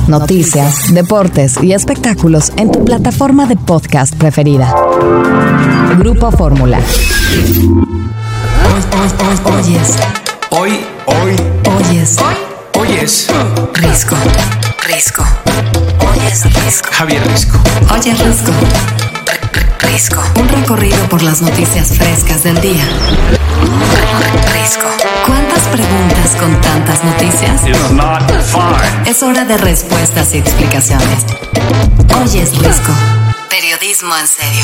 noticias, deportes y espectáculos en tu plataforma de podcast preferida. Grupo Fórmula. Oyes Risco. Oyes Risco. Javier Risco. Oyes Risco. Risco. Un recorrido por las noticias frescas del día. Risco. ¿Cuántas preguntas con tantas noticias? It's not fine. Es hora de respuestas y explicaciones. Oyes Risco. Periodismo en serio.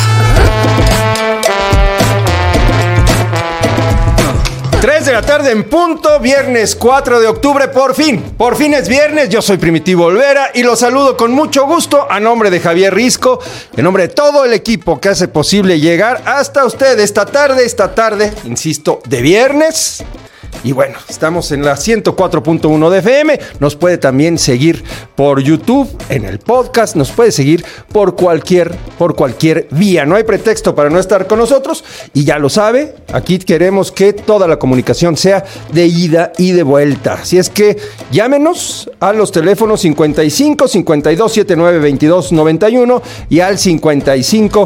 3 de la tarde en punto, viernes 4 de octubre, por fin es viernes. Yo soy Primitivo Olvera y los saludo con mucho gusto a nombre de Javier Risco, en nombre de todo el equipo que hace posible llegar hasta usted esta tarde, insisto, de viernes. Y bueno, estamos en la 104.1 de FM, nos puede también seguir por YouTube, en el podcast, nos puede seguir por cualquier vía. No hay pretexto para no estar con nosotros y ya lo sabe, aquí queremos que toda la comunicación sea de ida y de vuelta. Así es que llámenos a los teléfonos 55 52 79 22 91 y al 55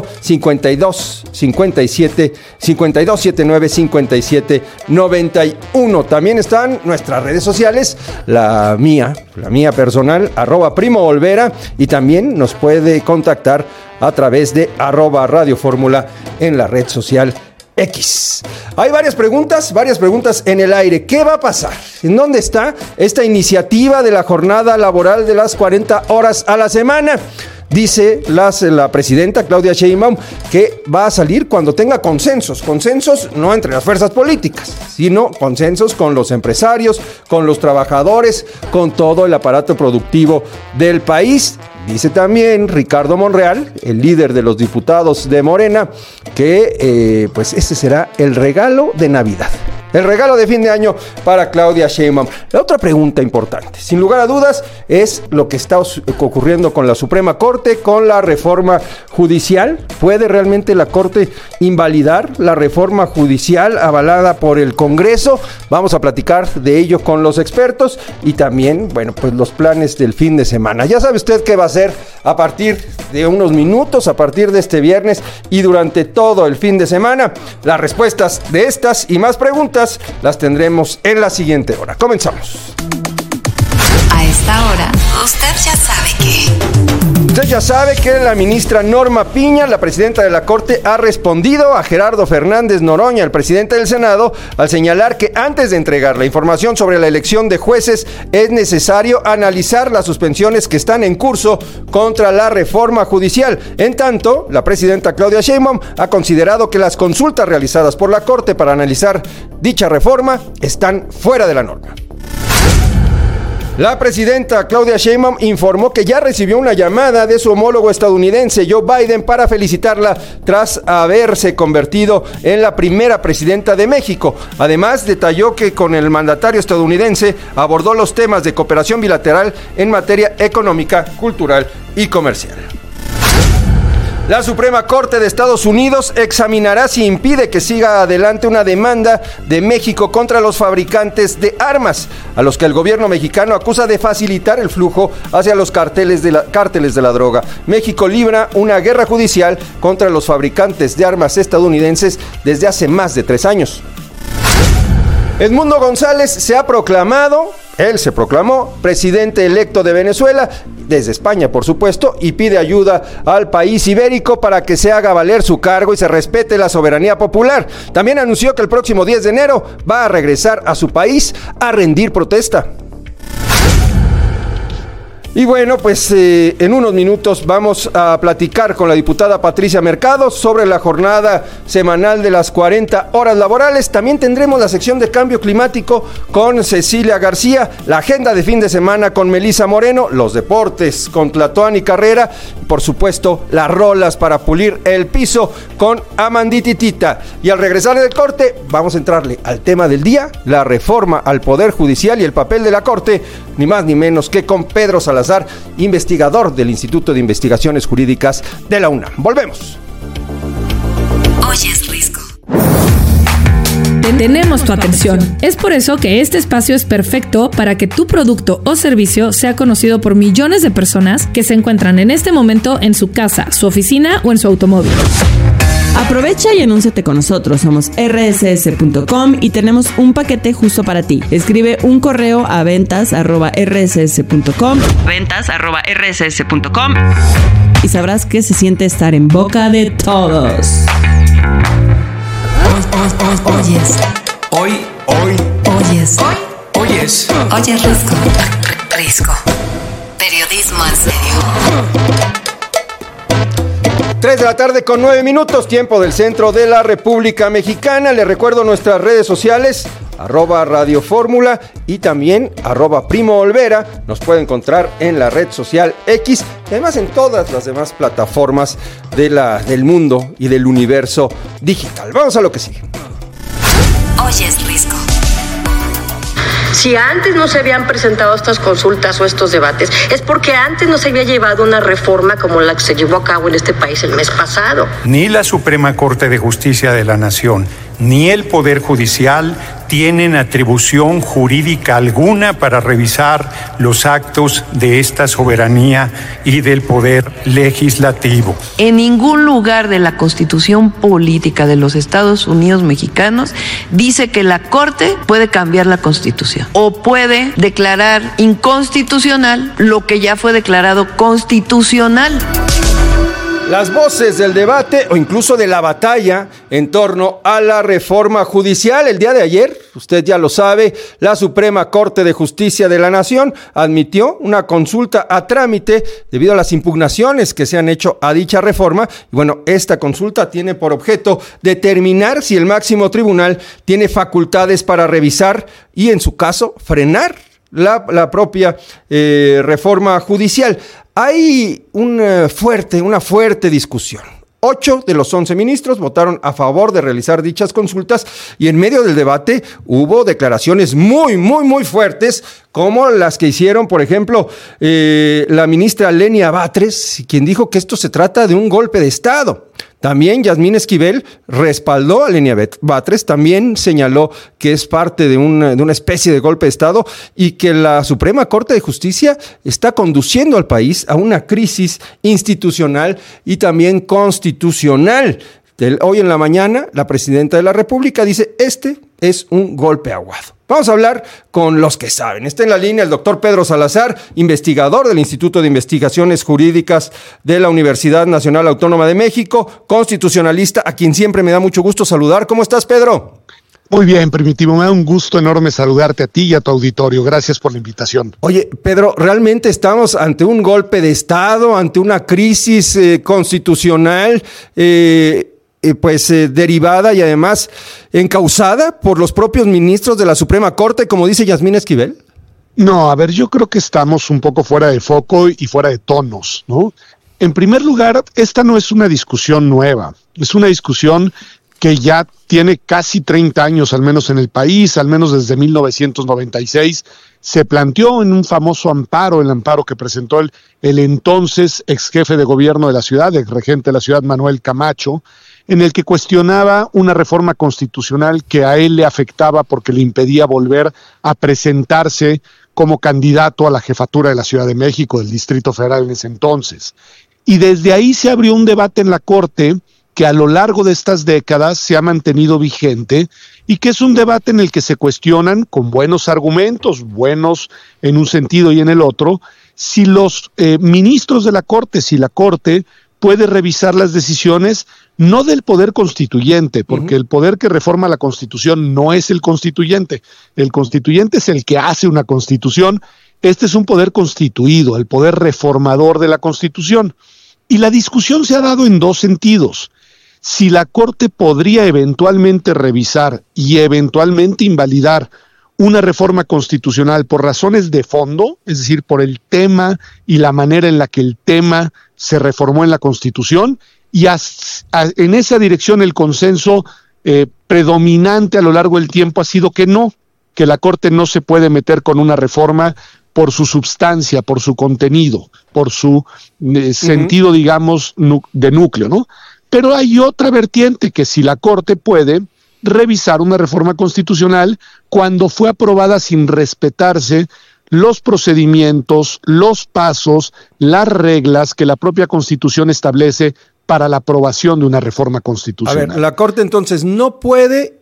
52 57 52 79 57 91. También están nuestras redes sociales, la mía personal, @PrimoOlvera, y también nos puede contactar a través de @Radio Fórmula en la red social X. Hay varias preguntas en el aire. ¿Qué va a pasar? ¿En dónde está esta iniciativa de la jornada laboral de las 40 horas a la semana? Dice la presidenta Claudia Sheinbaum que va a salir cuando tenga consensos no entre las fuerzas políticas, sino consensos con los empresarios, con los trabajadores, con todo el aparato productivo del país. Dice también Ricardo Monreal, el líder de los diputados de Morena, que pues ese será el regalo de Navidad. El regalo de fin de año para Claudia Sheinbaum. La otra pregunta importante, sin lugar a dudas, es lo que está ocurriendo con la Suprema Corte, con la reforma judicial. ¿Puede realmente la Corte invalidar la reforma judicial avalada por el Congreso? Vamos a platicar de ello con los expertos y también, bueno, pues los planes del fin de semana. Ya sabe usted qué va a hacer a partir de unos minutos, a partir de este viernes y durante todo el fin de semana. Las respuestas de estas y más preguntas las tendremos en la siguiente hora. Comenzamos. A esta hora, usted ya sabe que la ministra Norma Piña, la presidenta de la Corte, ha respondido a Gerardo Fernández Noroña, el presidente del Senado, al señalar que antes de entregar la información sobre la elección de jueces es necesario analizar las suspensiones que están en curso contra la reforma judicial. En tanto, la presidenta Claudia Sheinbaum ha considerado que las consultas realizadas por la Corte para analizar dicha reforma están fuera de la norma. La presidenta Claudia Sheinbaum informó que ya recibió una llamada de su homólogo estadounidense Joe Biden para felicitarla tras haberse convertido en la primera presidenta de México. Además, detalló que con el mandatario estadounidense abordó los temas de cooperación bilateral en materia económica, cultural y comercial. La Suprema Corte de Estados Unidos examinará si impide que siga adelante una demanda de México contra los fabricantes de armas, a los que el gobierno mexicano acusa de facilitar el flujo hacia los cárteles de la droga. México libra una guerra judicial contra los fabricantes de armas estadounidenses desde hace más de 3 años. Edmundo González se proclamó presidente electo de Venezuela, desde España por supuesto, y pide ayuda al país ibérico para que se haga valer su cargo y se respete la soberanía popular. También anunció que el próximo 10 de enero va a regresar a su país a rendir protesta. Y bueno, pues en unos minutos vamos a platicar con la diputada Patricia Mercado sobre la jornada semanal de las 40 horas laborales. También tendremos la sección de cambio climático con Cecilia García, la agenda de fin de semana con Melissa Moreno, los deportes con Tlatoani Carrera, por supuesto las rolas para pulir el piso con Amandititita. Y al regresar del corte vamos a entrarle al tema del día, la reforma al Poder Judicial y el papel de la Corte, ni más ni menos que con Pedro Salazar, investigador del Instituto de Investigaciones Jurídicas de la UNAM. Volvemos. Oyes Risco. tenemos tu atención. Es por eso que este espacio es perfecto para que tu producto o servicio sea conocido por millones de personas que se encuentran en este momento en su casa, su oficina o en su automóvil. Aprovecha y anúnciate con nosotros. Somos rss.com y tenemos un paquete justo para ti. Escribe un correo a ventas@rss.com y sabrás qué se siente estar en boca de todos. Oyes Risco. Periodismo en serio. 3 de la tarde con 9 minutos, tiempo del centro de la República Mexicana. Les recuerdo nuestras redes sociales, @Radio Fórmula y también @Primo Olvera. Nos puede encontrar en la red social X y además en todas las demás plataformas del mundo y del universo digital. Vamos a lo que sigue. Oyes Risco. Si antes no se habían presentado estas consultas o estos debates, es porque antes no se había llevado una reforma como la que se llevó a cabo en este país el mes pasado. Ni la Suprema Corte de Justicia de la Nación, ni el Poder Judicial tienen atribución jurídica alguna para revisar los actos de esta soberanía y del poder legislativo. En ningún lugar de la Constitución Política de los Estados Unidos mexicanos dice que la Corte puede cambiar la Constitución o puede declarar inconstitucional lo que ya fue declarado constitucional. Las voces del debate o incluso de la batalla en torno a la reforma judicial. El día de ayer, usted ya lo sabe, la Suprema Corte de Justicia de la Nación admitió una consulta a trámite debido a las impugnaciones que se han hecho a dicha reforma. Y bueno, esta consulta tiene por objeto determinar si el máximo tribunal tiene facultades para revisar y, en su caso, frenar la propia reforma judicial. Hay una fuerte discusión. 8 de los 11 ministros votaron a favor de realizar dichas consultas y en medio del debate hubo declaraciones muy fuertes, como las que hicieron, por ejemplo, la ministra Lenia Batres, quien dijo que esto se trata de un golpe de Estado. También Yasmín Esquivel respaldó a Lenia Batres, también señaló que es parte de una especie de golpe de Estado y que la Suprema Corte de Justicia está conduciendo al país a una crisis institucional y también constitucional. Hoy en la mañana, la presidenta de la República dice, este es un golpe aguado. Vamos a hablar con los que saben. Está en la línea el doctor Pedro Salazar, investigador del Instituto de Investigaciones Jurídicas de la Universidad Nacional Autónoma de México, constitucionalista, a quien siempre me da mucho gusto saludar. ¿Cómo estás, Pedro? Muy bien, Primitivo, me da un gusto enorme saludarte a ti y a tu auditorio. Gracias por la invitación. Oye, Pedro, ¿realmente estamos ante un golpe de Estado, ante una crisis constitucional derivada y además encausada por los propios ministros de la Suprema Corte, como dice Yasmín Esquivel? No, a ver, yo creo que estamos un poco fuera de foco y fuera de tonos, ¿no? En primer lugar, esta no es una discusión nueva, es una discusión que ya tiene casi 30 años, al menos en el país, al menos desde 1996, se planteó en un famoso amparo, el amparo que presentó el entonces ex jefe de gobierno de la ciudad, ex regente de la ciudad, Manuel Camacho, en el que cuestionaba una reforma constitucional que a él le afectaba porque le impedía volver a presentarse como candidato a la jefatura de la Ciudad de México, del Distrito Federal en ese entonces. Y desde ahí se abrió un debate en la Corte que a lo largo de estas décadas se ha mantenido vigente y que es un debate en el que se cuestionan con buenos argumentos, buenos en un sentido y en el otro, si los ministros de la Corte, si la Corte puede revisar las decisiones no del poder constituyente, porque el poder que reforma la Constitución no es el constituyente. El constituyente es el que hace una Constitución. Este es un poder constituido, el poder reformador de la Constitución. Y la discusión se ha dado en dos sentidos. Si la Corte podría eventualmente revisar y eventualmente invalidar una reforma constitucional por razones de fondo, es decir, por el tema y la manera en la que el tema se reformó en la Constitución, y en esa dirección el consenso predominante a lo largo del tiempo ha sido que no, que la Corte no se puede meter con una reforma por su substancia, por su contenido, por su sentido, digamos, de núcleo, ¿no? Pero hay otra vertiente que si la Corte puede, revisar una reforma constitucional cuando fue aprobada sin respetarse los procedimientos, los pasos, las reglas que la propia Constitución establece para la aprobación de una reforma constitucional. A ver, la Corte entonces no puede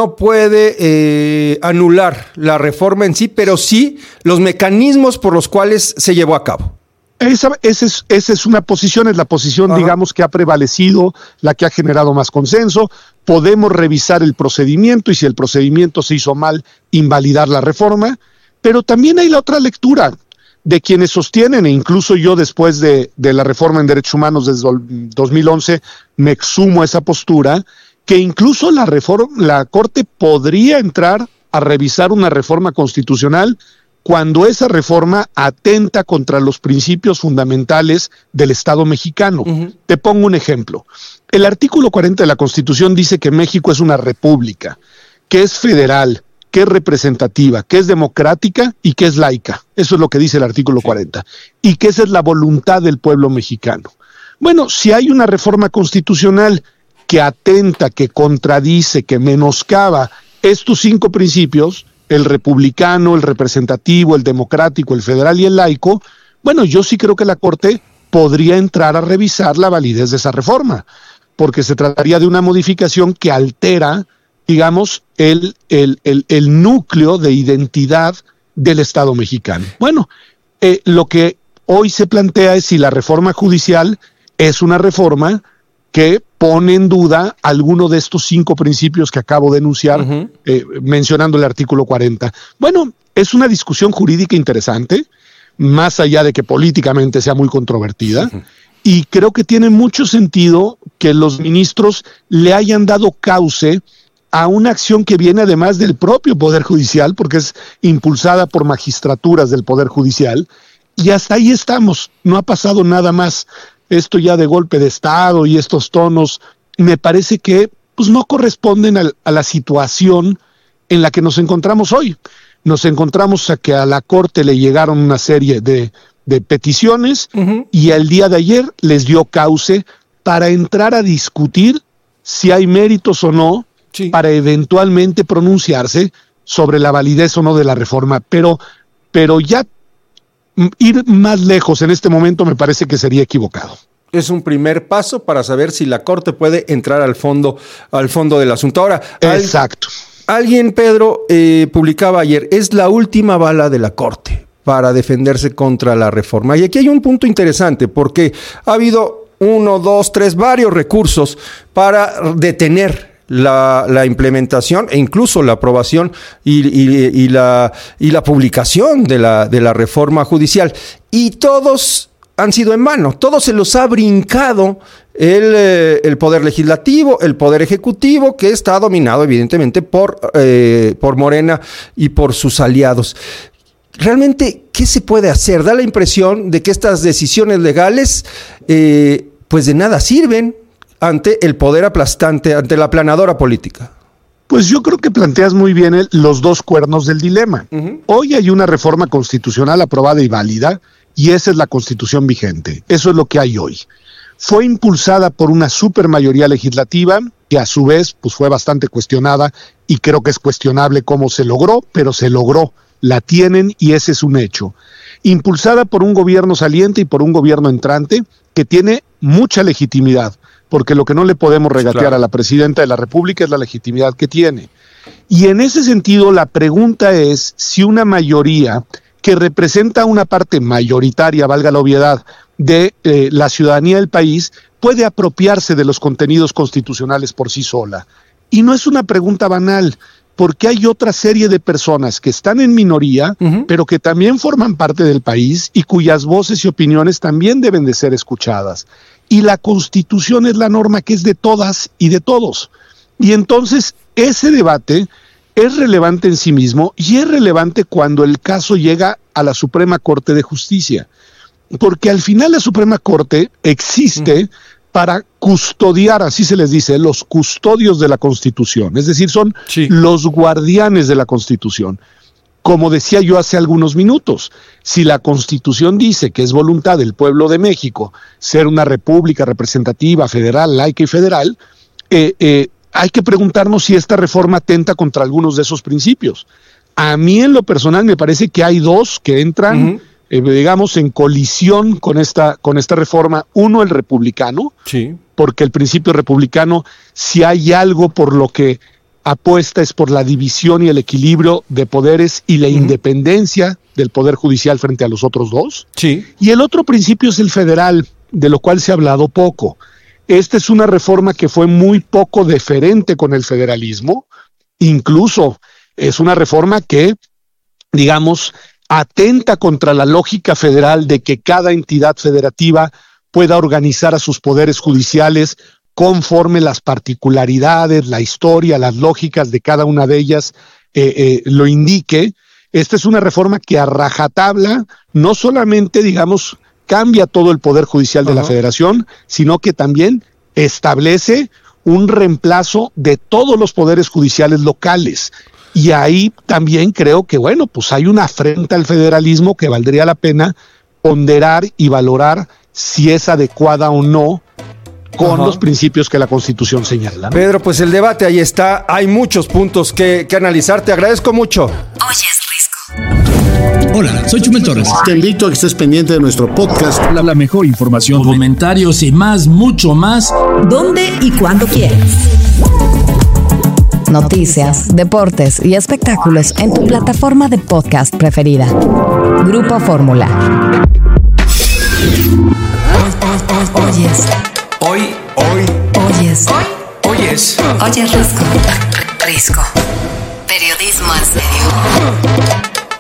anular la reforma en sí, pero sí los mecanismos por los cuales se llevó a cabo. Esa es una posición, es la posición, digamos, que ha prevalecido, la que ha generado más consenso. Podemos revisar el procedimiento y si el procedimiento se hizo mal, invalidar la reforma. Pero también hay la otra lectura de quienes sostienen, e incluso yo después de la reforma en derechos humanos desde 2011 me sumo a esa postura, que incluso la Corte podría entrar a revisar una reforma constitucional cuando esa reforma atenta contra los principios fundamentales del Estado mexicano. Te pongo un ejemplo. El artículo 40 de la Constitución dice que México es una república, que es federal, que es representativa, que es democrática y que es laica. Eso es lo que dice el artículo 40. Y que esa es la voluntad del pueblo mexicano. Bueno, si hay una reforma constitucional que atenta, que contradice, que menoscaba estos 5 principios, el republicano, el representativo, el democrático, el federal y el laico, bueno, yo sí creo que la Corte podría entrar a revisar la validez de esa reforma, porque se trataría de una modificación que altera, digamos, el núcleo de identidad del Estado mexicano. Bueno, lo que hoy se plantea es si la reforma judicial es una reforma que pone en duda alguno de estos 5 principios que acabo de enunciar, mencionando el artículo 40. Bueno, es una discusión jurídica interesante, más allá de que políticamente sea muy controvertida, y creo que tiene mucho sentido que los ministros le hayan dado cauce a una acción que viene además del propio Poder Judicial, porque es impulsada por magistraturas del Poder Judicial, y hasta ahí estamos, no ha pasado nada más. Esto ya de golpe de Estado y estos tonos, me parece que pues, no corresponden a la situación en la que nos encontramos hoy. Nos encontramos a que a la Corte le llegaron una serie de peticiones y el día de ayer les dio cauce para entrar a discutir si hay méritos o no, para eventualmente pronunciarse sobre la validez o no de la reforma. Pero ya ir más lejos en este momento me parece que sería equivocado. Es un primer paso para saber si la Corte puede entrar al fondo del asunto. Ahora, exacto. Alguien, Pedro, publicaba ayer, es la última bala de la Corte para defenderse contra la reforma. Y aquí hay un punto interesante, porque ha habido 1, 2, 3, varios recursos para detener la implementación e incluso la aprobación y la publicación de la reforma judicial. Y todos han sido en vano. Todos se los ha brincado el Poder Legislativo, el Poder Ejecutivo, que está dominado evidentemente por Morena y por sus aliados. Realmente, ¿qué se puede hacer? Da la impresión de que estas decisiones legales pues de nada sirven ante el poder aplastante, ante la aplanadora política. Pues yo creo que planteas muy bien los 2 cuernos del dilema. Hoy hay una reforma constitucional aprobada y válida, y esa es la Constitución vigente. Eso es lo que hay hoy. Fue impulsada por una supermayoría legislativa, que a su vez pues fue bastante cuestionada, y creo que es cuestionable cómo se logró, pero se logró. La tienen y ese es un hecho. Impulsada por un gobierno saliente y por un gobierno entrante que tiene mucha legitimidad, porque lo que no le podemos regatear a la presidenta de la República es la legitimidad que tiene. Y en ese sentido, la pregunta es si una mayoría que representa una parte mayoritaria, valga la obviedad, de la ciudadanía del país, puede apropiarse de los contenidos constitucionales por sí sola. Y no es una pregunta banal, porque hay otra serie de personas que están en minoría, pero que también forman parte del país y cuyas voces y opiniones también deben de ser escuchadas. Y la Constitución es la norma que es de todas y de todos. Y entonces ese debate es relevante en sí mismo y es relevante cuando el caso llega a la Suprema Corte de Justicia. Porque al final la Suprema Corte existe para custodiar, así se les dice, los custodios de la Constitución. Es decir, son los guardianes de la Constitución. Como decía yo hace algunos minutos, si la Constitución dice que es voluntad del pueblo de México ser una república representativa, federal, laica y federal, hay que preguntarnos si esta reforma atenta contra algunos de esos principios. A mí en lo personal me parece que hay dos que entran, digamos, en colisión con esta reforma. Uno, el republicano, sí, porque el principio republicano, si hay algo por lo que apuesta, es por la división y el equilibrio de poderes y la independencia del poder judicial frente a los otros dos. Sí. Y el otro principio es el federal, de lo cual se ha hablado poco. Esta es una reforma que fue muy poco deferente con el federalismo, incluso es una reforma que, digamos, atenta contra la lógica federal de que cada entidad federativa pueda organizar a sus poderes judiciales conforme las particularidades, la historia, las lógicas de cada una de ellas lo indique. Esta es una reforma que a rajatabla no solamente, digamos, cambia todo el poder judicial de la federación, sino que también establece un reemplazo de todos los poderes judiciales locales. Y ahí también creo que, bueno, pues hay una afrenta al federalismo que valdría la pena ponderar y valorar si es adecuada o no con los principios que la Constitución señala. Pedro, pues el debate ahí está. Hay muchos puntos que analizar. Te agradezco mucho. Oyes Risco. Hola, soy Chumel Torres. Te invito a que estés pendiente de nuestro podcast. La mejor información, comentarios y mucho más. ¿Dónde y cuándo quieras? Noticias, deportes y espectáculos en tu plataforma de podcast preferida. Grupo Fórmula. Oyes. Oyes Risco. Periodismo en serio.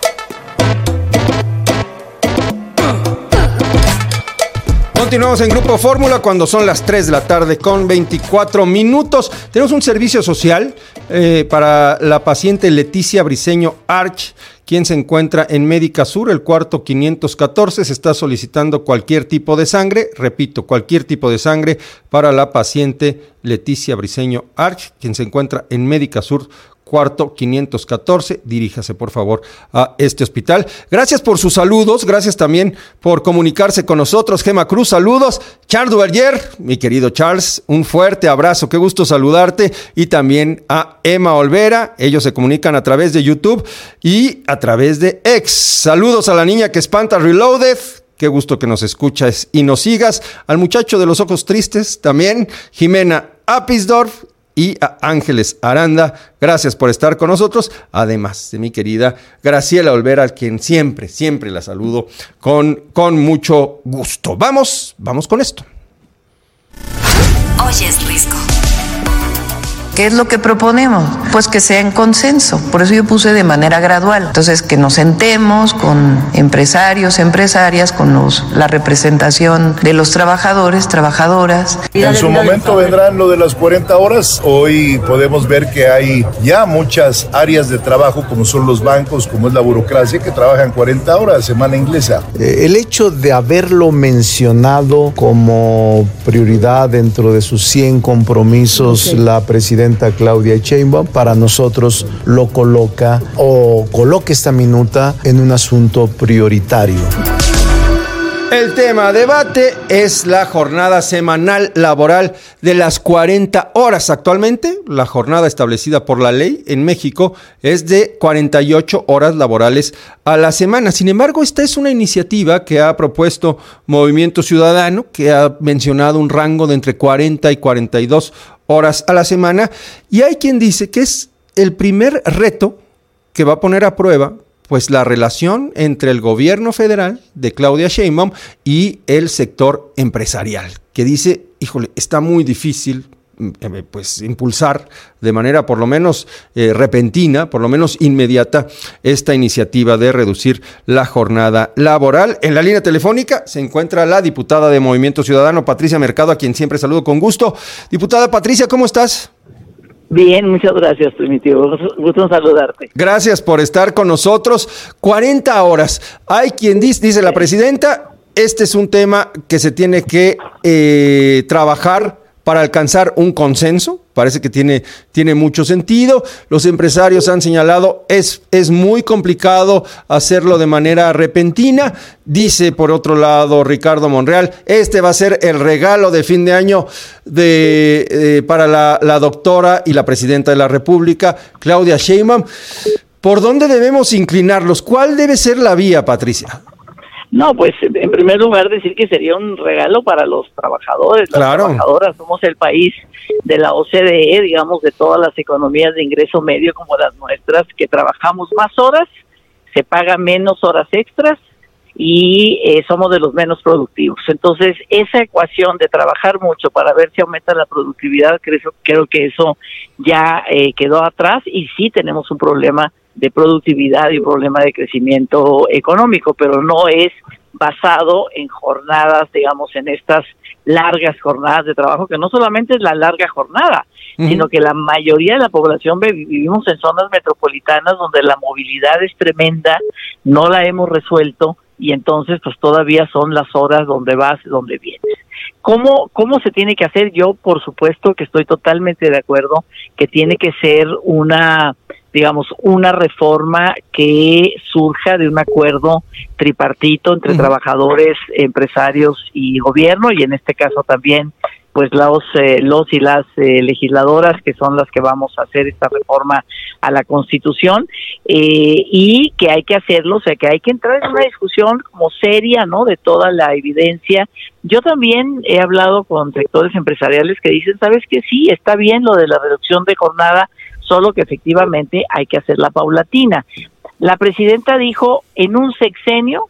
Continuamos en Grupo Fórmula cuando son las 3 de la tarde con 24 minutos. Tenemos un servicio social para la paciente Leticia Briceño Arch, quien se encuentra en Médica Sur, el cuarto 514. Se está solicitando cualquier tipo de sangre, repito, cualquier tipo de sangre para la paciente Leticia Briceño Arch, quien se encuentra en Médica Sur, cuarto 514, diríjase por favor a este hospital. Gracias por sus saludos, gracias también por comunicarse con nosotros. Gema Cruz, saludos. Charles Duverger, mi querido Charles, un fuerte abrazo, qué gusto saludarte. Y también a Emma Olvera, ellos se comunican a través de YouTube y a través de X. Saludos a la niña que espanta Reloaded. Qué gusto que nos escuchas y nos sigas. Al muchacho de los ojos tristes también, Jimena Apisdorf, y a Ángeles Aranda, gracias por estar con nosotros, además de mi querida Graciela Olvera, a quien siempre la saludo con mucho gusto. Vamos con esto. Oyes Risco. ¿Qué es lo que proponemos? Pues que sea en consenso. Por eso yo puse de manera gradual. Entonces, que nos sentemos con empresarios, empresarias, con la representación de los trabajadores, trabajadoras. En su momento vendrán lo de las 40 horas. Hoy podemos ver que hay ya muchas áreas de trabajo, como son los bancos, como es la burocracia, que trabajan 40 horas, semana inglesa. El hecho de haberlo mencionado como prioridad dentro de sus 100 compromisos, la presidenta Claudia Sheinbaum, para nosotros lo coloca esta minuta en un asunto prioritario. El tema a debate es la jornada semanal laboral de las 40 horas. Actualmente, la jornada establecida por la ley en México es de 48 horas laborales a la semana. Sin embargo, esta es una iniciativa que ha propuesto Movimiento Ciudadano, que ha mencionado un rango de entre 40 y 42 horas a la semana. Y hay quien dice que es el primer reto que va a poner a prueba pues la relación entre el gobierno federal de Claudia Sheinbaum y el sector empresarial, que dice, híjole, está muy difícil pues impulsar de manera por lo menos repentina, por lo menos inmediata, esta iniciativa de reducir la jornada laboral. En la línea telefónica se encuentra la diputada de Movimiento Ciudadano, Patricia Mercado, a quien siempre saludo con gusto. Diputada Patricia, ¿cómo estás? Bien, muchas gracias, Primitivo. Gusto en saludarte. Gracias por estar con nosotros. 40 horas. Hay quien dice la presidenta, este es un tema que se tiene que trabajar para alcanzar un consenso. Parece que tiene mucho sentido. Los empresarios han señalado es muy complicado hacerlo de manera repentina. Dice, por otro lado, Ricardo Monreal, este va a ser el regalo de fin de año para la doctora y la presidenta de la República, Claudia Sheinbaum. ¿Por dónde debemos inclinarlos? ¿Cuál debe ser la vía, Patricia? No, pues en primer lugar decir que sería un regalo para los trabajadores, las trabajadoras. Somos el país de la OCDE, digamos, de todas las economías de ingreso medio como las nuestras, que trabajamos más horas, se paga menos horas extras y somos de los menos productivos. Entonces, esa ecuación de trabajar mucho para ver si aumenta la productividad, creo que eso ya quedó atrás, y sí tenemos un problema de productividad y un problema de crecimiento económico, pero no es basado en jornadas, digamos, en estas largas jornadas de trabajo, que no solamente es la larga jornada, sino que la mayoría de la población vivimos en zonas metropolitanas donde la movilidad es tremenda, no la hemos resuelto, y entonces pues todavía son las horas donde vas, donde vienes. ¿Cómo se tiene que hacer? Yo, por supuesto, que estoy totalmente de acuerdo que tiene que ser una reforma que surja de un acuerdo tripartito entre trabajadores, empresarios y gobierno, y en este caso también pues los y las legisladoras, que son las que vamos a hacer esta reforma a la Constitución, y que hay que hacerlo, o sea, que hay que entrar en una discusión como seria, ¿no?, de toda la evidencia. Yo también he hablado con sectores empresariales que dicen, ¿sabes qué? Sí, está bien lo de la reducción de jornada, solo que efectivamente hay que hacerla paulatina. La presidenta dijo que en un sexenio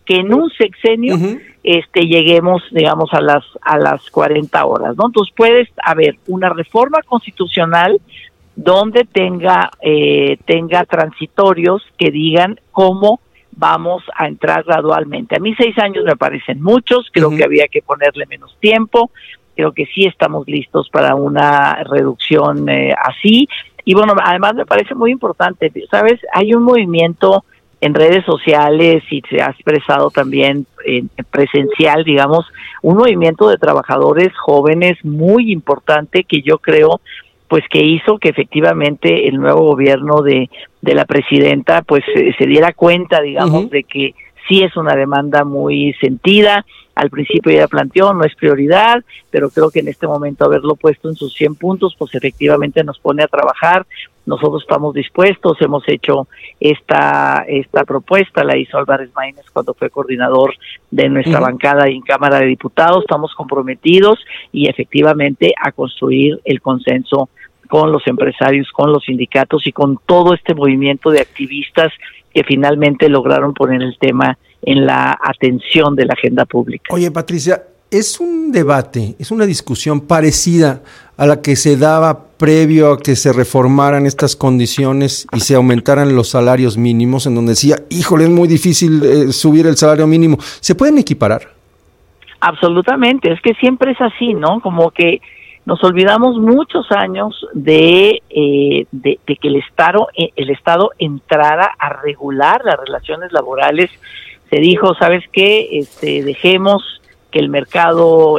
lleguemos, digamos, a las 40 horas, ¿no? Entonces puedes haber una reforma constitucional donde tenga transitorios que digan cómo vamos a entrar gradualmente. A mí 6 años me parecen muchos, creo que había que ponerle menos tiempo, creo que sí estamos listos para una reducción así. Y bueno, además me parece muy importante, ¿sabes? Hay un movimiento en redes sociales y se ha expresado también en presencial, digamos, un movimiento de trabajadores jóvenes muy importante que yo creo pues que hizo que efectivamente el nuevo gobierno de la presidenta pues se diera cuenta, digamos, de que sí es una demanda muy sentida. Al principio ella planteó, no es prioridad, pero creo que en este momento haberlo puesto en sus 100 puntos, pues efectivamente nos pone a trabajar. Nosotros estamos dispuestos, hemos hecho esta propuesta, la hizo Álvarez Maínez cuando fue coordinador de nuestra bancada en Cámara de Diputados. Estamos comprometidos y efectivamente a construir el consenso con los empresarios, con los sindicatos y con todo este movimiento de activistas que finalmente lograron poner el tema en la atención de la agenda pública. Oye, Patricia, es un debate, es una discusión parecida a la que se daba previo a que se reformaran estas condiciones y se aumentaran los salarios mínimos, en donde decía, híjole, es muy difícil subir el salario mínimo. ¿Se pueden equiparar? Absolutamente, es que siempre es así, ¿no? Como que nos olvidamos muchos años de que el Estado entrara a regular las relaciones laborales. Se dijo, ¿sabes qué? Dejemos que el mercado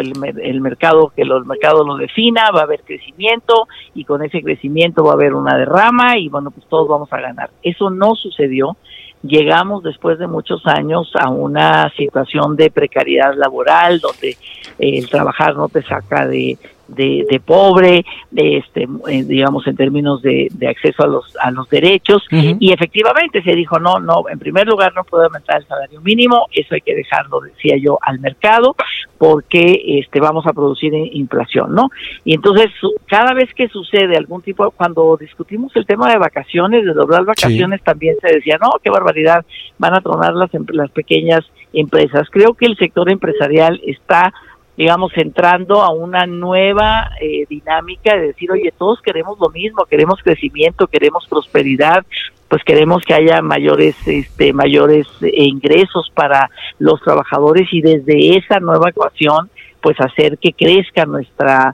lo defina, va a haber crecimiento y con ese crecimiento va a haber una derrama y bueno, pues todos vamos a ganar. Eso no sucedió. Llegamos después de muchos años a una situación de precariedad laboral donde el trabajar no te saca de pobre, digamos en términos de acceso a los derechos, y efectivamente se dijo no, en primer lugar no puede aumentar el salario mínimo, eso hay que dejarlo, decía yo, al mercado, porque vamos a producir inflación, ¿no? Y entonces cada vez que sucede algún tipo, cuando discutimos el tema de vacaciones, de doblar vacaciones, también se decía, no, qué barbaridad, van a tronar las pequeñas empresas. Creo que el sector empresarial está, digamos, entrando a una nueva dinámica de decir, oye, todos queremos lo mismo, queremos crecimiento, queremos prosperidad, pues queremos que haya mayores ingresos para los trabajadores y desde esa nueva ecuación, pues hacer que crezca nuestra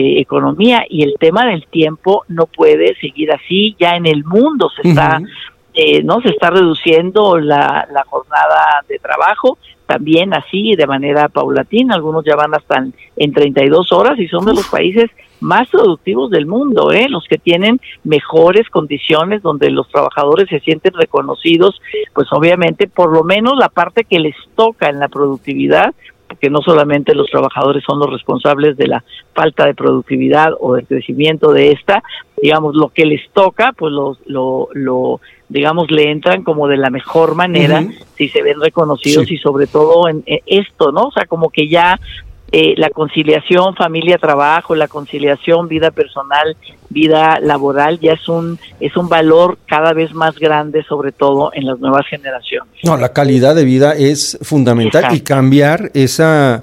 economía. Y el tema del tiempo no puede seguir así, ya en el mundo se está no se está reduciendo la jornada de trabajo, también así de manera paulatina, algunos ya van hasta en 32 horas y son de los países más productivos del mundo, los que tienen mejores condiciones, donde los trabajadores se sienten reconocidos, pues obviamente por lo menos la parte que les toca en la productividad, porque no solamente los trabajadores son los responsables de la falta de productividad o del crecimiento de esta, digamos, lo que les toca, pues digamos, le entran como de la mejor manera, si se ven reconocidos, y sobre todo en esto, ¿no? O sea, como que ya la conciliación familia-trabajo, la conciliación vida personal, vida laboral, ya es un valor cada vez más grande, sobre todo en las nuevas generaciones. No, la calidad de vida es fundamental. Exacto. Y cambiar esa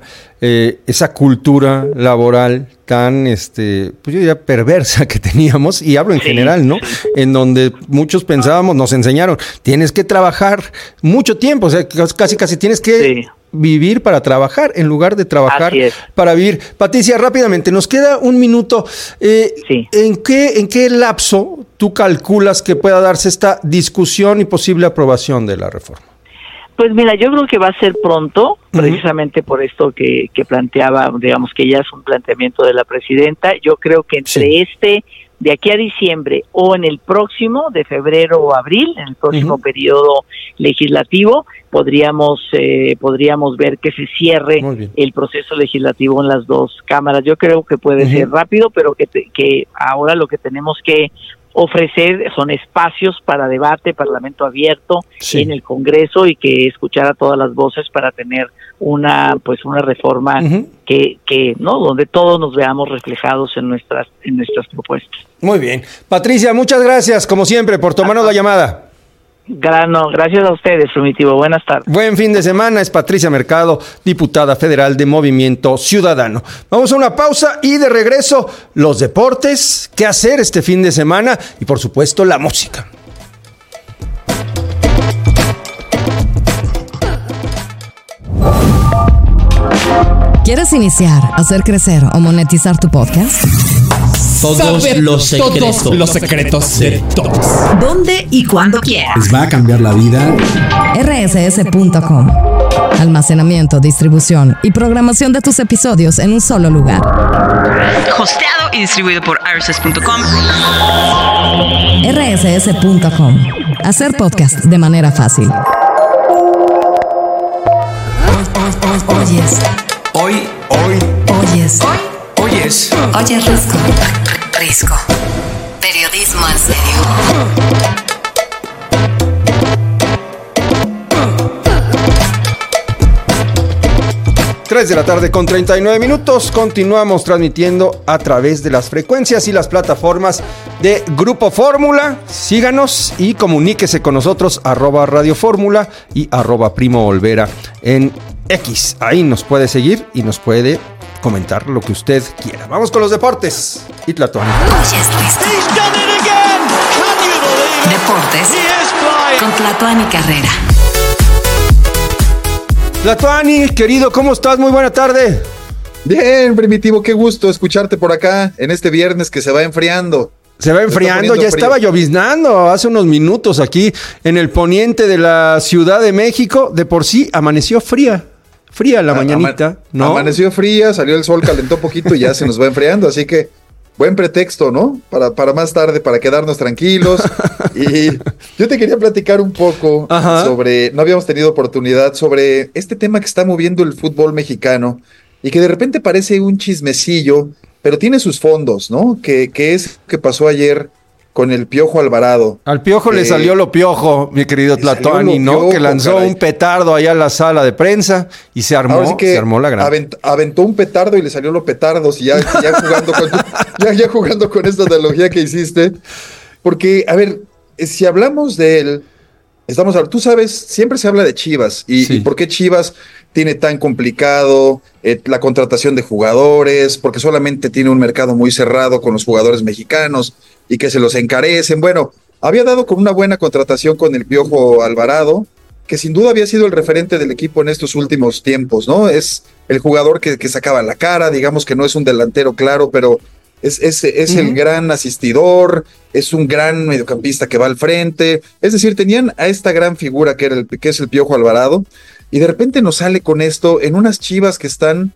cultura laboral tan, pues yo diría perversa que teníamos, y hablo en general, ¿no? En donde muchos pensábamos, nos enseñaron, tienes que trabajar mucho tiempo, o sea, casi tienes que vivir para trabajar en lugar de trabajar para vivir. Patricia, rápidamente, nos queda un minuto. ¿En qué lapso tú calculas que pueda darse esta discusión y posible aprobación de la reforma? Pues mira, yo creo que va a ser pronto, precisamente por esto que planteaba, digamos que ya es un planteamiento de la presidenta. Yo creo que entre de aquí a diciembre o en el próximo, de febrero o abril, en el próximo periodo legislativo, podríamos ver que se cierre el proceso legislativo en las dos cámaras. Yo creo que puede ser rápido, pero que ahora lo que tenemos que ofrecer son espacios para debate, parlamento abierto en el Congreso, y que escuchar a todas las voces para tener una reforma que no, donde todos nos veamos reflejados en nuestras propuestas. Muy bien. Patricia, muchas gracias, como siempre, por tomarnos la llamada. Gracias a ustedes, Primitivo. Buenas tardes. Buen fin de semana. Es Patricia Mercado, diputada federal de Movimiento Ciudadano. Vamos a una pausa y de regreso, los deportes, qué hacer este fin de semana y, por supuesto, la música. ¿Quieres iniciar, hacer crecer o monetizar tu podcast? Todos los secretos de todos. ¿Dónde y cuándo quieras? Les va a cambiar la vida. rss.com. Almacenamiento, distribución y programación de tus episodios en un solo lugar. Hosteado y distribuido por rss.com. rss.com. Hacer podcast de manera fácil. Oyes Risco. Periodismo en serio. 3 de la tarde con 39 minutos. Continuamos transmitiendo a través de las frecuencias y las plataformas de Grupo Fórmula. Síganos y comuníquese con nosotros, @Radio Fórmula y @Primo Olvera en X. Ahí nos puede seguir y nos puede comentar lo que usted quiera. Vamos con los deportes. Y Tlatuani. Deportes con Tlatuani Carrera. Tlatuani, querido, ¿cómo estás? Muy buena tarde. Bien, Primitivo, qué gusto escucharte por acá en este viernes que se va enfriando. Se va enfriando, ya estaba lloviznando hace unos minutos aquí en el poniente de la Ciudad de México. De por sí amaneció fría la mañanita, ¿no? Amaneció fría, salió el sol, calentó poquito y ya se nos va enfriando, así que buen pretexto, ¿no? Para más tarde, para quedarnos tranquilos. Y yo te quería platicar un poco sobre, no habíamos tenido oportunidad, sobre este tema que está moviendo el fútbol mexicano y que de repente parece un chismecillo, pero tiene sus fondos, ¿no? Que es que pasó ayer con el Piojo Alvarado. Al Piojo le salió lo piojo, mi querido Tlatuani, ¿no? Piojo, que lanzó un petardo allá a la sala de prensa y se armó la gran. Aventó un petardo y le salió lo petardos, y ya jugando con esta analogía que hiciste. Porque, a ver, si hablamos de él, tú sabes, siempre se habla de Chivas, y por qué Chivas tiene tan complicado la contratación de jugadores, porque solamente tiene un mercado muy cerrado con los jugadores mexicanos y que se los encarecen. Bueno, había dado con una buena contratación con el Piojo Alvarado, que sin duda había sido el referente del equipo en estos últimos tiempos, ¿no? Es el jugador que sacaba la cara, digamos que no es un delantero claro, pero es el gran asistidor, es un gran mediocampista que va al frente. Es decir, tenían a esta gran figura que es el Piojo Alvarado, y de repente nos sale con esto en unas Chivas que están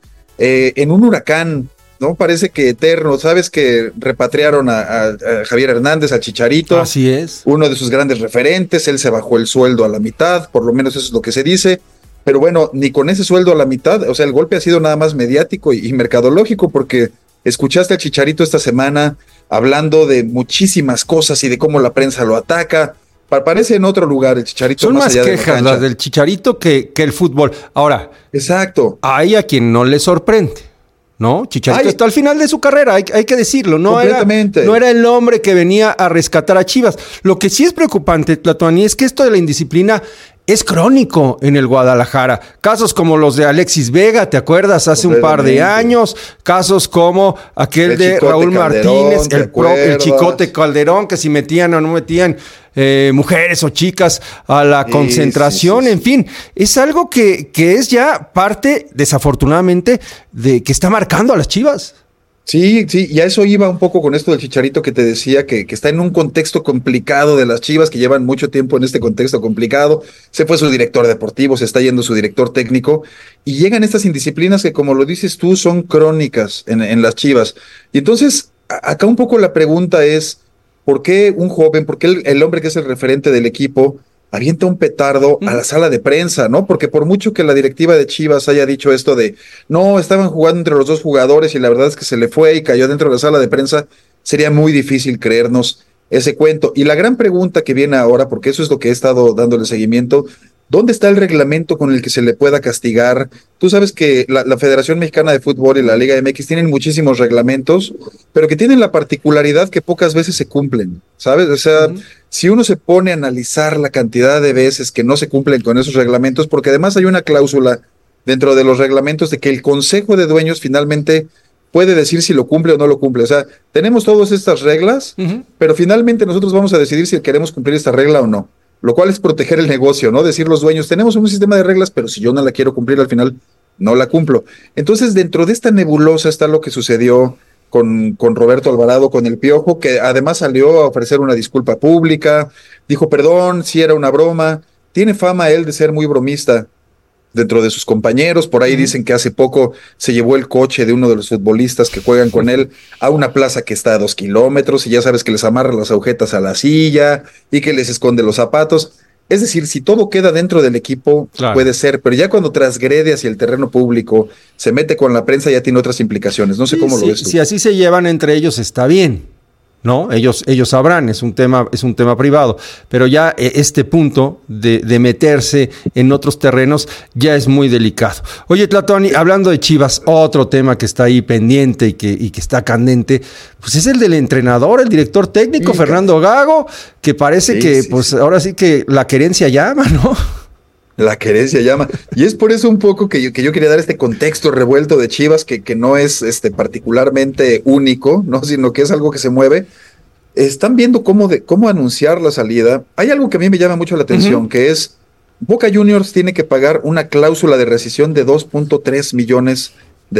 en un huracán, ¿no? Parece que eterno. Sabes que repatriaron a Javier Hernández, a Chicharito. Así es. Uno de sus grandes referentes. Él se bajó el sueldo a la mitad, por lo menos eso es lo que se dice. Pero bueno, ni con ese sueldo a la mitad, o sea, el golpe ha sido nada más mediático y mercadológico, porque escuchaste al Chicharito esta semana hablando de muchísimas cosas y de cómo la prensa lo ataca. Parece en otro lugar el Chicharito. Son más quejas las del Chicharito que el fútbol. Ahora, exacto. Hay a quien no le sorprende, ¿no? Chicharito está al final de su carrera, hay que decirlo. No era el hombre que venía a rescatar a Chivas. Lo que sí es preocupante, Tlatuani, es que esto de la indisciplina es crónico en el Guadalajara. Casos como los de Alexis Vega, ¿te acuerdas? Hace un par de años. Casos como aquel de Raúl Martínez, el Chicote Calderón, que si metían o no metían mujeres o chicas a la concentración. En fin, es algo que es ya parte, desafortunadamente, de que está marcando a las Chivas. Sí, y a eso iba un poco con esto del Chicharito que te decía, que está en un contexto complicado de las Chivas, que llevan mucho tiempo en este contexto complicado. Se fue su director deportivo, se está yendo su director técnico, y llegan estas indisciplinas que, como lo dices tú, son crónicas en las Chivas. Y entonces, acá un poco la pregunta es, ¿por qué un joven, por qué el hombre que es el referente del equipo avienta un petardo a la sala de prensa, ¿no? Porque por mucho que la directiva de Chivas haya dicho esto de, no, estaban jugando entre los dos jugadores y la verdad es que se le fue y cayó dentro de la sala de prensa, sería muy difícil creernos ese cuento. Y la gran pregunta que viene ahora, porque eso es lo que he estado dándole seguimiento, ¿dónde está el reglamento con el que se le pueda castigar? Tú sabes que la Federación Mexicana de Fútbol y la Liga MX tienen muchísimos reglamentos, pero que tienen la particularidad que pocas veces se cumplen, ¿sabes? O sea, si uno se pone a analizar la cantidad de veces que no se cumplen con esos reglamentos, porque además hay una cláusula dentro de los reglamentos de que el Consejo de Dueños finalmente puede decir si lo cumple o no lo cumple. O sea, tenemos todas estas reglas, pero finalmente nosotros vamos a decidir si queremos cumplir esta regla o no. Lo cual es proteger el negocio, ¿no? Decir los dueños, tenemos un sistema de reglas, pero si yo no la quiero cumplir, al final no la cumplo. Entonces, dentro de esta nebulosa está lo que sucedió con Roberto Alvarado, con el Piojo, que además salió a ofrecer una disculpa pública, dijo, perdón, si era una broma. Tiene fama él de ser muy bromista dentro de sus compañeros. Por ahí dicen que hace poco se llevó el coche de uno de los futbolistas que juegan con él a una plaza que está a 2 kilómetros y ya sabes que les amarra las agujetas a la silla y que les esconde los zapatos. Es decir, si todo queda dentro del equipo, puede ser, pero ya cuando transgrede hacia el terreno público, se mete con la prensa, ya tiene otras implicaciones. No sé cómo lo ves tú. Si así se llevan entre ellos, está bien, ¿no? Ellos sabrán, es un tema privado, pero ya este punto de meterse en otros terrenos ya es muy delicado. Oye, Tlatuani, hablando de Chivas, otro tema que está ahí pendiente y que está candente, pues es el del entrenador, el director técnico, Fernando Gago, que parece ahora sí que la querencia llama, ¿no? La querencia llama. Y es por eso un poco que yo quería dar este contexto revuelto de Chivas, que no es particularmente único, ¿no? Sino que es algo que se mueve. Están viendo cómo anunciar la salida. Hay algo que a mí me llama mucho la atención, que es Boca Juniors tiene que pagar una cláusula de rescisión de $2.3 millones.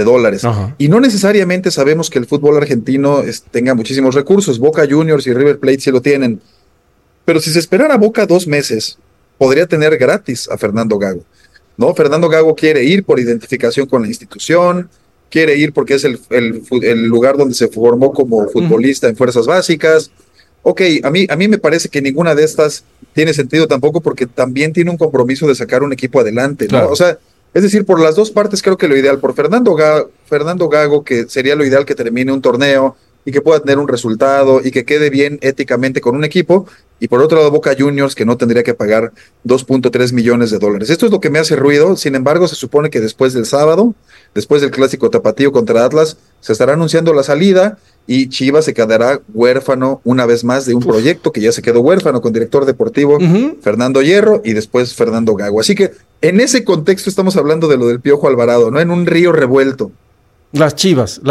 Y no necesariamente sabemos que el fútbol argentino tenga muchísimos recursos. Boca Juniors y River Plate sí lo tienen. Pero si se esperara Boca 2 meses, podría tener gratis a Fernando Gago, ¿no? Fernando Gago quiere ir por identificación con la institución, quiere ir porque es el lugar donde se formó como futbolista en fuerzas básicas. Ok, a mí me parece que ninguna de estas tiene sentido tampoco, porque también tiene un compromiso de sacar un equipo adelante, ¿no? Claro. O sea, es decir, por las dos partes creo que lo ideal, por Fernando Gago, que sería lo ideal que termine un torneo y que pueda tener un resultado y que quede bien éticamente con un equipo, y por otro lado Boca Juniors, que no tendría que pagar $2.3 millones. Esto es lo que me hace ruido. Sin embargo, se supone que después del sábado, después del clásico tapatío contra Atlas, se estará anunciando la salida y Chivas se quedará huérfano una vez más de un proyecto que ya se quedó huérfano, con director deportivo Fernando Hierro y después Fernando Gago. Así que en ese contexto estamos hablando de lo del Piojo Alvarado, ¿no? En un río revuelto. Las Chivas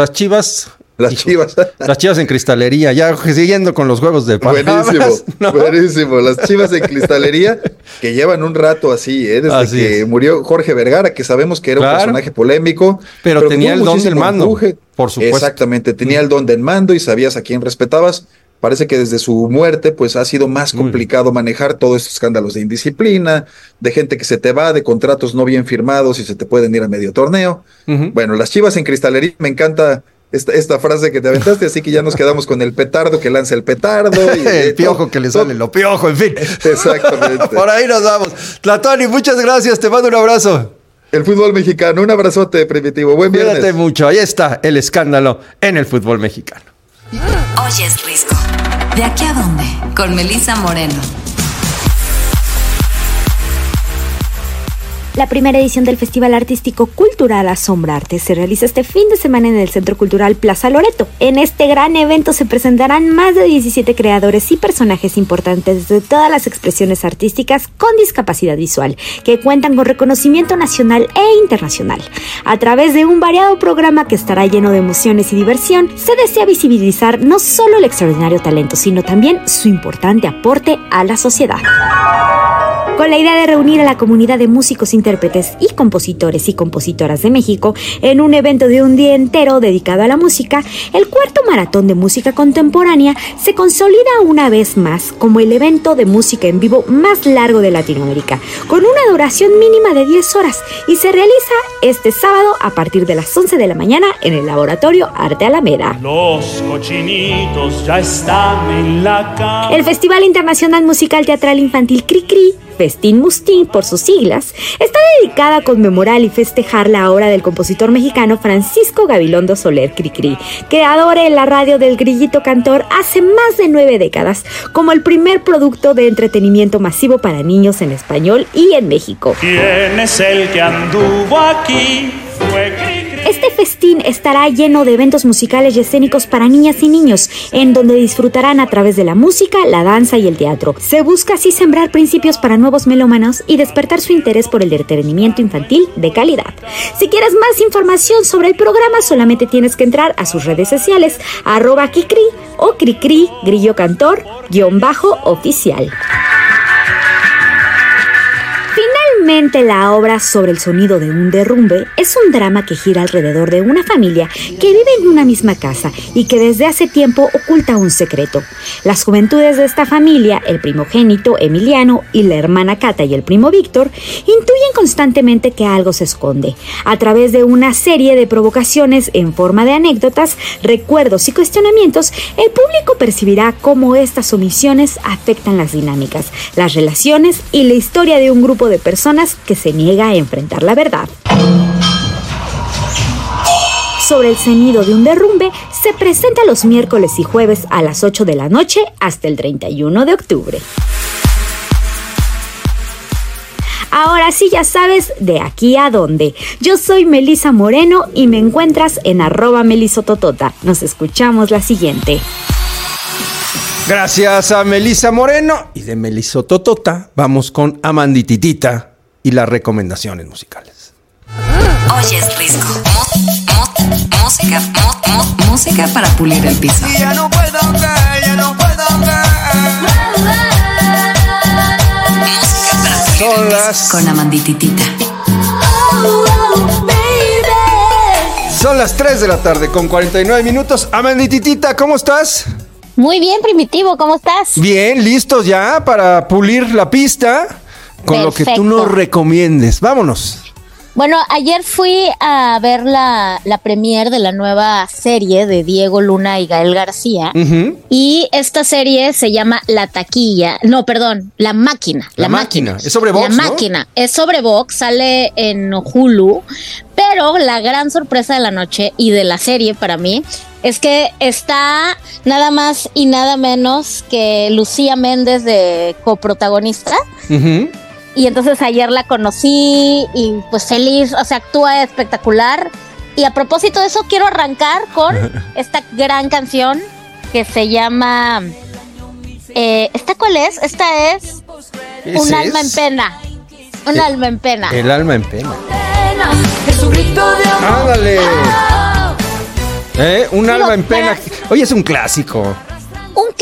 en cristalería, ya siguiendo con los juegos de palabras. Buenísimo. Las Chivas en cristalería, que llevan un rato así, desde que murió Jorge Vergara, que sabemos que era un personaje polémico. Pero tenía el don del mando. Por supuesto. Exactamente, tenía el don del mando y sabías a quién respetabas. Parece que desde su muerte, pues ha sido más complicado manejar todos estos escándalos de indisciplina, de gente que se te va, de contratos no bien firmados y se te pueden ir a medio torneo. Bueno, las Chivas en cristalería, me encanta esta frase que te aventaste, así que ya nos quedamos con el petardo que lanza el petardo. Y el piojo que le sale lo piojo, en fin. Exactamente. Por ahí nos vamos. Tlatuani, muchas gracias, te mando un abrazo. El fútbol mexicano, un abrazote, Primitivo. Buen viernes. Cuídate mucho, ahí está el escándalo en el fútbol mexicano. Oyes Risco. ¿De aquí a dónde? Con Melissa Moreno. La primera edición del Festival Artístico Cultural Asombrarte se realiza este fin de semana en el Centro Cultural Plaza Loreto. En este gran evento se presentarán más de 17 creadores y personajes importantes de todas las expresiones artísticas con discapacidad visual, que cuentan con reconocimiento nacional e internacional. A través de un variado programa que estará lleno de emociones y diversión, se desea visibilizar no solo el extraordinario talento, sino también su importante aporte a la sociedad. Con la idea de reunir a la comunidad de músicos, intérpretes y compositores y compositoras de México en un evento de un día entero dedicado a la música, el cuarto maratón de música contemporánea se consolida una vez más como el evento de música en vivo más largo de Latinoamérica, con una duración mínima de 10 horas y se realiza este sábado a partir de las 11 de la mañana en el Laboratorio Arte Alameda. Los cochinitos ya están en la cama. El Festival Internacional Musical Teatral Infantil Cricri, Festín Mustín por sus siglas, está dedicada a conmemorar y festejar la obra del compositor mexicano Francisco Gabilondo Soler Cricri, creador en la radio del Grillito Cantor hace más de 9 décadas, como el primer producto de entretenimiento masivo para niños en español y en México. ¿Quién es el que anduvo aquí? Fue Cricri. Este festín estará lleno de eventos musicales y escénicos para niñas y niños, en donde disfrutarán a través de la música, la danza y el teatro. Se busca así sembrar principios para nuevos melómanos y despertar su interés por el entretenimiento infantil de calidad. Si quieres más información sobre el programa, solamente tienes que entrar a sus redes sociales, @Cricri o Cricri Grillo Cantor _oficial. Finalmente, la obra Sobre el sonido de un derrumbe es un drama que gira alrededor de una familia que vive en una misma casa y que desde hace tiempo oculta un secreto. Las juventudes de esta familia, el primogénito Emiliano y la hermana Cata y el primo Víctor, intuyen constantemente que algo se esconde. A través de una serie de provocaciones en forma de anécdotas, recuerdos y cuestionamientos, el público percibirá cómo estas omisiones afectan las dinámicas, las relaciones y la historia de un grupo de personas que se niega a enfrentar la verdad. Sobre el sonido de un derrumbe se presenta los miércoles y jueves a las 8 de la noche hasta el 31 de octubre. Ahora sí ya sabes de aquí a dónde. Yo soy Melissa Moreno y me encuentras en @melisototota. Nos escuchamos la siguiente. Gracias a Melissa Moreno. Y de Melisototota vamos con Amandititita y las recomendaciones musicales. Oyes Risco. Música para pulir el piso. Ya no puedo ver, ya no puedo ver. Música para pulir el piso con Amandititita. Son las 3 de la tarde con 49 minutos. Amandititita, ¿cómo estás? Muy bien, Primitivo, ¿cómo estás? Bien, listos ya para pulir la pista con Perfecto. Lo que tú nos recomiendes. Vámonos. Bueno, ayer fui a ver la premier de la nueva serie de Diego Luna y Gael García. Y esta serie se llama La Máquina. La Máquina. Es sobre Vox, La Máquina. Es sobre Vox, sale en Hulu. Pero la gran sorpresa de la noche y de la serie para mí es que está nada más y nada menos que Lucía Méndez de coprotagonista. Y entonces ayer la conocí y pues feliz, o sea, actúa espectacular. Y a propósito de eso, quiero arrancar con esta gran canción que se llama... ¿Esta cuál es? Esta es Un alma en pena. Un alma en pena. El alma en pena. Es un grito de amor. ¡Ándale! Un alma en pena. Oye, es un clásico. Un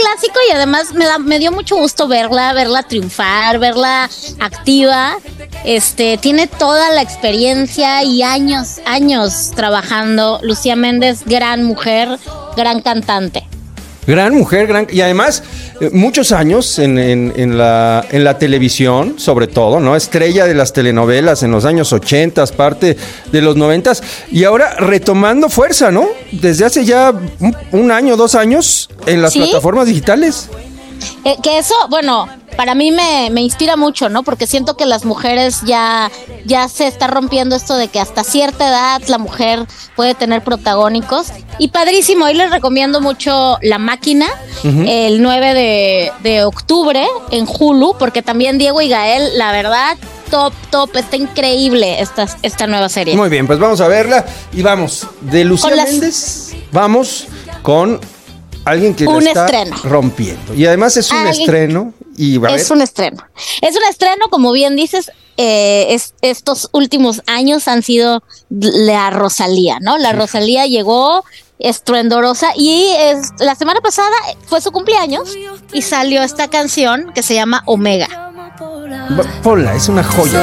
clásico y además me dio mucho gusto verla triunfar, verla activa. Tiene toda la experiencia y años trabajando. Lucía Méndez, gran mujer, gran cantante. Gran mujer, y además muchos años en la televisión, sobre todo, ¿no? Estrella de las telenovelas en los años 80, parte de los 90, y ahora retomando fuerza, ¿no? Desde hace ya un año, 2 años en las plataformas digitales. Que eso, bueno, para mí me inspira mucho, ¿no? Porque siento que las mujeres ya se está rompiendo esto de que hasta cierta edad la mujer puede tener protagónicos. Y padrísimo, hoy les recomiendo mucho La Máquina, el 9 de octubre en Hulu, porque también Diego y Gael, la verdad, top, está increíble esta nueva serie. Muy bien, pues vamos a verla y vamos, de Lucía Méndez, vamos con alguien que la está rompiendo. Y además es un estreno. Es un estreno, como bien dices. Estos últimos años han sido la Rosalía, ¿no? La Rosalía llegó estruendorosa y la semana pasada fue su cumpleaños y salió esta canción que se llama Omega. Ponla, es una joya.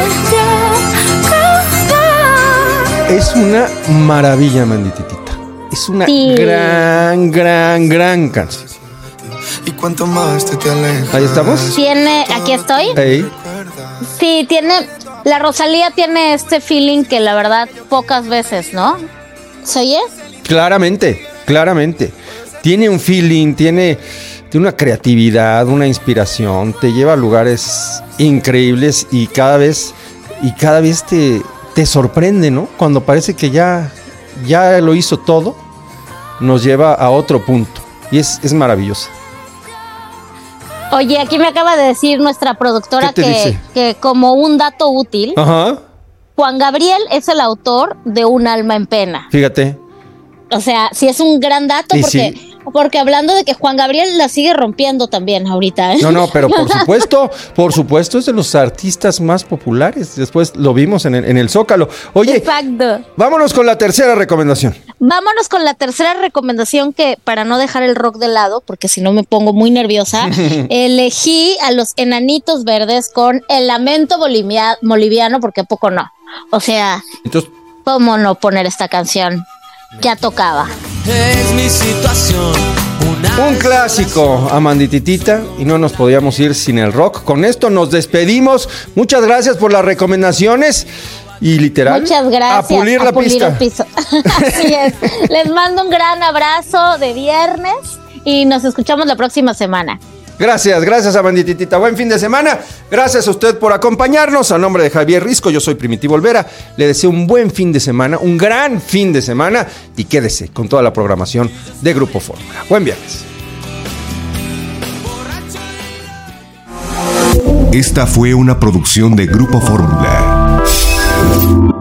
Es una maravilla, Mandititita. Es una gran canción. ¿Y cuánto más te alejas? Ahí estamos. Aquí estoy. Hey. Sí, la Rosalía tiene este feeling que la verdad pocas veces, ¿no? ¿Se oye? Claramente. Tiene un feeling, tiene una creatividad, una inspiración, te lleva a lugares increíbles y cada vez te sorprende, ¿no? Cuando parece que ya lo hizo todo, nos lleva a otro punto y es maravillosa. Oye, aquí me acaba de decir nuestra productora que como un dato útil, Juan Gabriel es el autor de Un alma en pena. Fíjate. O sea, sí es un gran dato porque hablando de que Juan Gabriel la sigue rompiendo también ahorita, ¿eh? No, pero por supuesto es de los artistas más populares. Después lo vimos en el Zócalo. Oye, exacto. Vámonos con la tercera recomendación. Vámonos con la tercera recomendación que, para no dejar el rock de lado, porque si no me pongo muy nerviosa, elegí a los Enanitos Verdes con El Lamento Boliviano, porque a poco no. O sea, entonces, ¿cómo no poner esta canción? Ya tocaba. Es mi situación. Un clásico, Amandititita, y no nos podíamos ir sin el rock. Con esto nos despedimos. Muchas gracias por las recomendaciones. Y literal, muchas gracias. A pulir la pista. El piso. Así es. Les mando un gran abrazo de viernes y nos escuchamos la próxima semana. Gracias, Amandititita. Buen fin de semana. Gracias a usted por acompañarnos. A nombre de Javier Risco, yo soy Primitivo Olvera. Le deseo un buen fin de semana, un gran fin de semana y quédese con toda la programación de Grupo Fórmula. Buen viernes. Esta fue una producción de Grupo Fórmula.